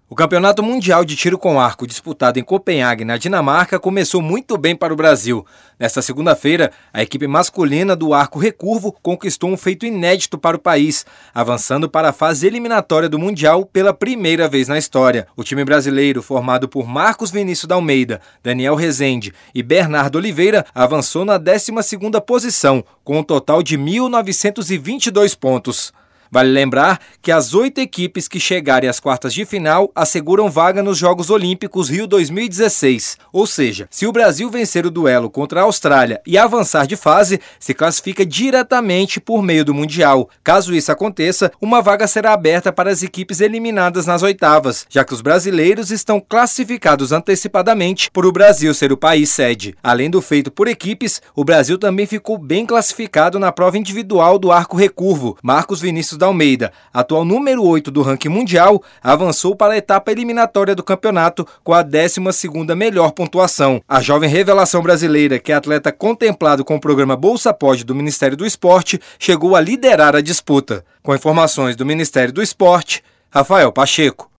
O Campeonato Mundial de Tiro com Arco, disputado em Copenhague, na Dinamarca, começou muito bem para o Brasil. Nesta segunda-feira, a equipe masculina do arco recurvo conquistou um feito inédito para o país, avançando para a fase eliminatória do Mundial pela primeira vez na história. O time brasileiro, formado por Marcos Vinícius da Almeida, Daniel Rezende e Bernardo Oliveira, avançou na 12ª posição, com um total de 1.922 pontos. Vale lembrar que as 8 equipes que chegarem às quartas de final asseguram vaga nos Jogos Olímpicos Rio 2016. Ou seja, se o Brasil vencer o duelo contra a Austrália e avançar de fase, se classifica diretamente por meio do Mundial. Caso isso aconteça, uma vaga será aberta para as equipes eliminadas nas oitavas, já que os brasileiros estão classificados antecipadamente por o Brasil ser o país sede. Além do feito por equipes, o Brasil também ficou bem classificado na prova individual do arco recurvo. Marcos Vinícius da Almeida, atual número 8 do ranking mundial, avançou para a etapa eliminatória do campeonato com a 12ª melhor pontuação. A jovem revelação brasileira, que é atleta contemplado com o programa Bolsa Pod do Ministério do Esporte, chegou a liderar a disputa. Com informações do Ministério do Esporte, Rafael Pacheco.